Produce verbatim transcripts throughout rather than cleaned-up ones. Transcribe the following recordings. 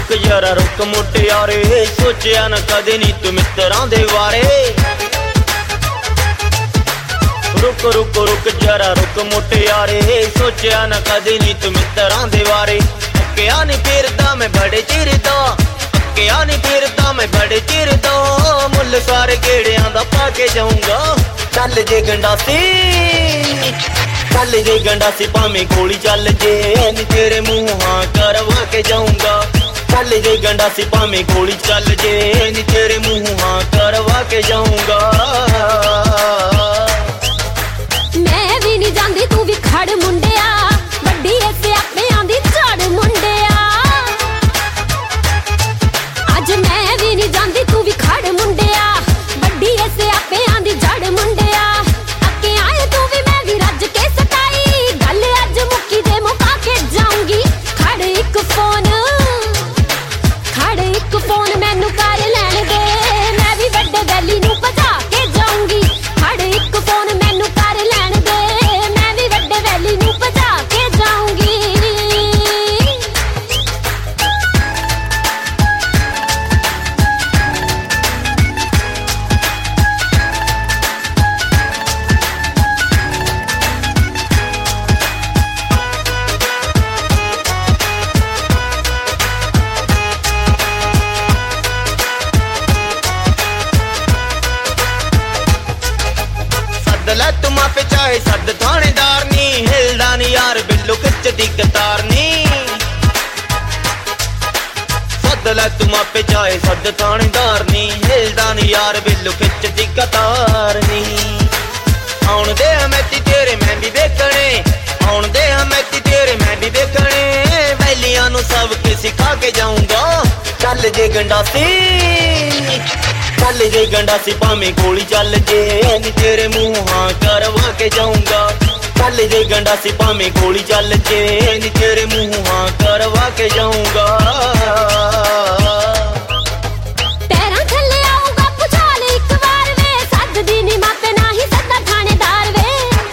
रुक जरा रुक मुटियारे, सोचिया न कदे नी तू मित्रां दे वारे। रुक रुक रुक जरा रुक मुटियारे, सोचिया न कदे नी तू मित्रां दे वारे। अक्किया नी फिरदा मैं बड़े चिर दा, अक्किया नी फिरदा मैं बड़े चिर दा, मुल सारे गेड़ियां दा पा के जाऊंगा। चल जे गंडासी चल जे गंडासी भावें गोली चल जे, नी तेरे मुँह हाँ करवा के जाऊंगा। चल जे गंडासी भावें गोली चल जे, नी तेरे मुँह हाँ करवा के जाऊंगा। मैं भी नहीं जानती तू भी खड़ मुंडिया, बड़ी ऐसे आपे आंदी चढ़ मुंडिया। आज मैं भी नहीं जानती तू भी खड़ मुंडिया, बड़ी ऐसे आपे आंदी जड़ मुंडिया। अके आए तू भी मैं भी रज के सताई, गल अज मुक्की दे मुका के जाऊंगी। खड़ एक फोन खड़ एक फोन मैनू कर लैण दे, मैं भी वड्डे वैली नू भजा के जाऊंगी। खड़ एक फोन मैनू कर लैण दे, मैं भी वड्डे वैली नू भजा के जाऊंगी। लै तू माफे चाहे सद थानेदार नी, हिलदा नी यार बिल्लो खिचदी कतार नी। सद लै तू माफे चाहे सद थानेदार नी, हिलदा नी यार बिल्लो खिचदी कतार नी। आउण दे हमेती तेरे मैं भी देखने, आउण दे हमेती तेरे मैं भी देखने, वैलियां नू सब के सिखा के जाऊंगा। चल जे गंडासी चल जे गंडासी भावें गोली चल जे, नी तेरे मुँह हाँ करवा के जाऊंगा। चल जे गंडासी भावें गोली चल जे, नी तेरे मुँह हाँ करवा के जाऊंगा। पैरां थल्ले आऊगा भुचाल एक बार वे, सददी नी मापे नाही सदा थानेदार वे।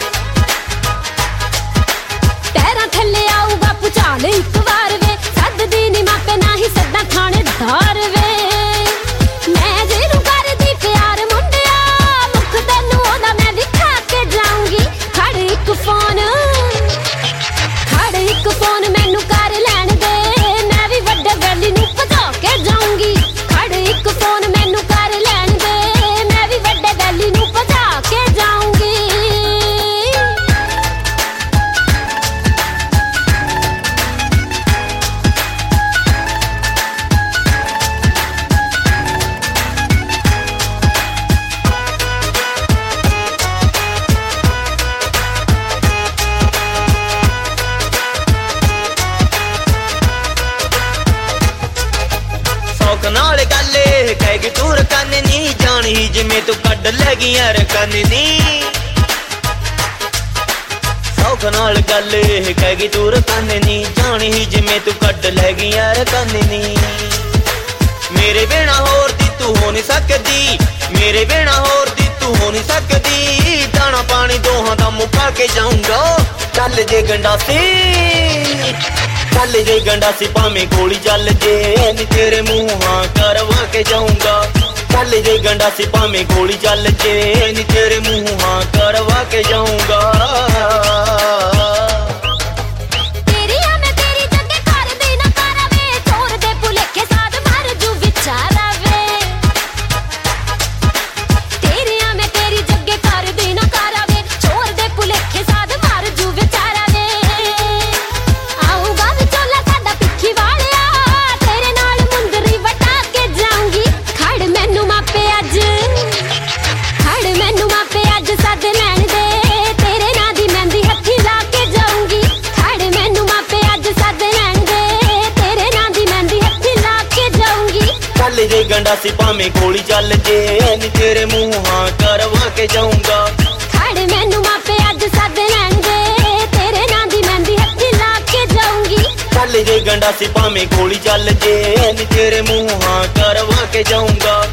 पैरां थल्ले आऊगा भुचाल एक बार वे, सददी नी मापे नाही सदा थानेदार वे। मैं जेनू करदी प्यार मुंडिया, मुख तैनू ओदा मैं दिखा के जाऊंगी। खड़ एक फोन खड़ एक फोन मैनू कर लैण दे, मैं भी वड्डे वैली नू भजा के जाऊंगी। खड़ एक फोन मैनू कर लैण दे, मैं भी वड्डे वैली नू भजा के जाऊंगी। सौख नाल गल कह तू रकन नी, जानी जिमें तू कड लगी रकन नी। सौख नाल गल कह तू रकन नी, जानी जिमें तू कड लगी रकन नी। मेरे बिना होर दी तू हो नहीं सकदी, मेरे बिना होर दी तू हो नहीं सकदी, दाना पानी दोहां दा मुका के जाऊंगा। चल जे गंडासी चल जे गंडासी भावें गोली चल जे, नी तेरे मुँह हाँ करवा के जाऊंगा। चल जे गंडासी भावें गोली चल जे, नी तेरे मुँह हाँ करवा के जाऊंगा। चल जे गंडासी भावें गोली चल जे, नी तेरे मुँह हाँ करवा के जाऊंगा। खड़ मैनू मापे अज सद लैण दे, तेरे नां दी मेहंदी हत्थी ला के जाऊंगी। चल जे गंडासी भावें गोली चल जे, नी तेरे मुँह हाँ करवा के जाऊंगा।